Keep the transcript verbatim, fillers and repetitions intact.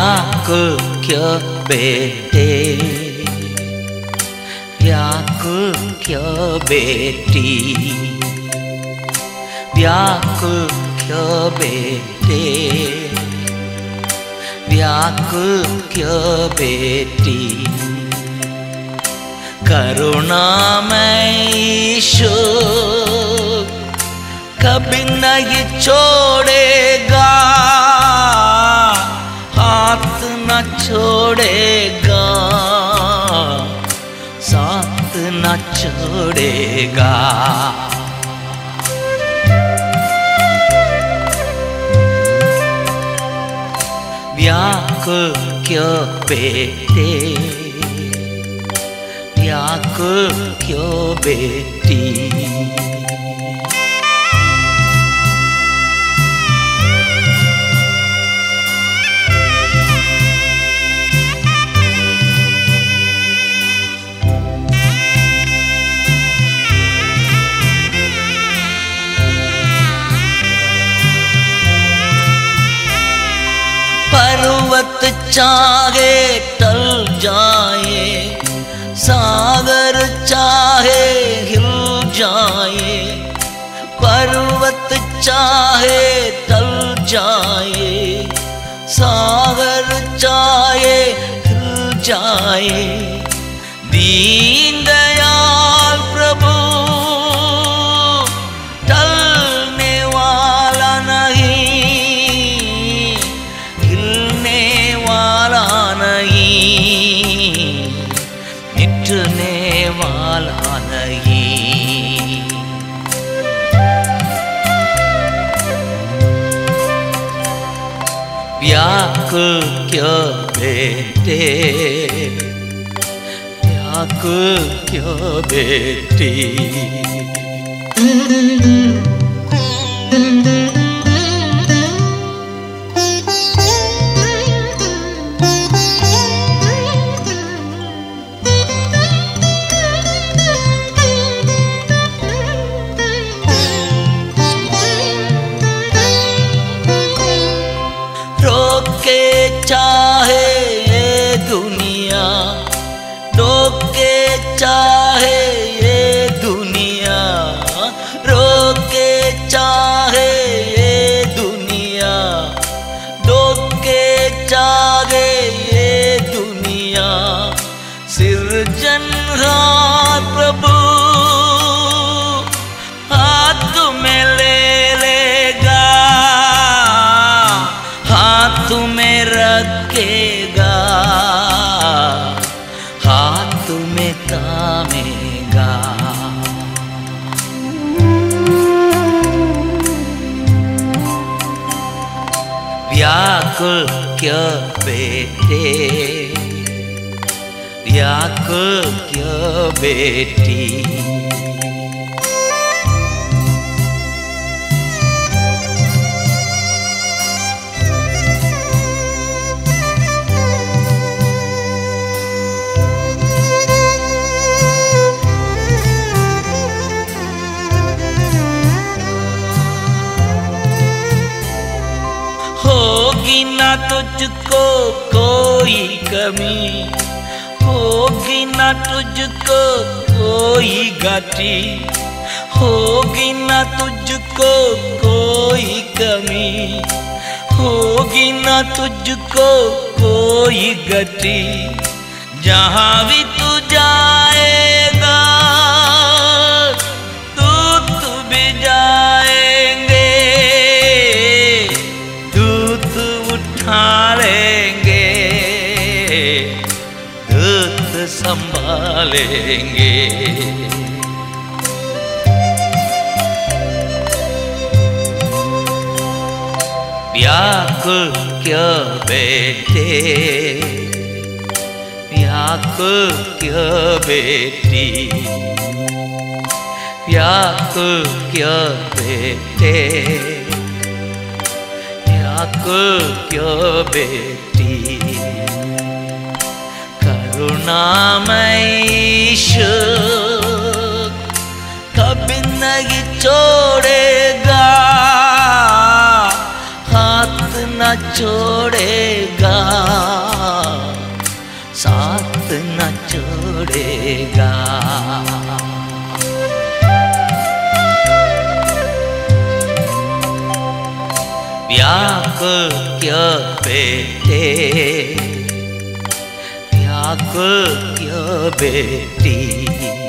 व्याकुल क्यों बेटे, व्याकुल क्यों बेटी, व्याकुल क्यों बेटे, व्याकुल क्यों बेटी। करुणामय ईशु कभी नहीं छोड़ेगा, हाथ न छोड़ेगा, साथ न छोड़ेगा। व्याकुल क्यों बेटे, व्याकुल क्यों बेटी। पर्वत चाहे टल जाए, सागर चाहे हिल जाए, पर्वत चाहे टल जाए, सागर चाहे हिल जाए, दीन दयाल प्रभु टलने वाला नहीं, हिलने वाला नहीं, मिटने वाला नहीं। व्याकुल क्यों बेटे, व्याकुल क्यों बेटी। रोके चाहे ये दुनिया, रोके चाहे ये दुनिया, रोके चाहे ये दुनिया, रोके चाहे ये दुनिया, सिरजनहार प्रभु हाथ में ले लेगा, हाथ में रखेगा, हाथ में थामेगा। व्याकुल क्यों बेटे, व्याकुल क्यों बेटी। होगी ना तुझको कोई कमी, होगी ना तुझको कोई घाटी, होगी ना तुझको कोई कमी, होगी ना तुझको कोई गति। जहाँ भी तू जाएगा दूत भी जाएंगे, दूत उठा लेंगे, दूत संभालेंगे। व्याकुल क्यों बेटे, व्याकुल क्यों बेटी, व्याकुल क्यों बेटे, व्याकुल क्यों बेटी। करुणामय ईश्वर कभी नहीं छोड़ेगा, हाथ न छोड़ेगा, छोड़ेगा। व्याकुल क्यों बेटे, व्याकुल क्यों बेटी।